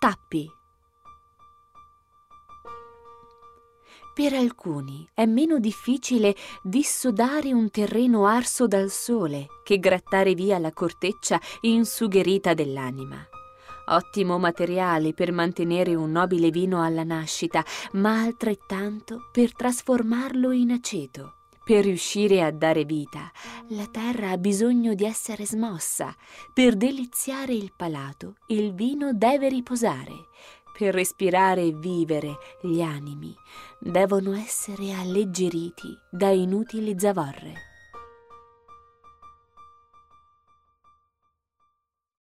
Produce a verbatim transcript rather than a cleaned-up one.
tappi. Per alcuni è meno difficile dissodare un terreno arso dal sole che grattare via la corteccia insugherita dell'anima. Ottimo materiale per mantenere un nobile vino alla nascita, ma altrettanto per trasformarlo in aceto. Per riuscire a dare vita, la terra ha bisogno di essere smossa. Per deliziare il palato, il vino deve riposare. Per respirare e vivere, gli animi devono essere alleggeriti da inutili zavorre.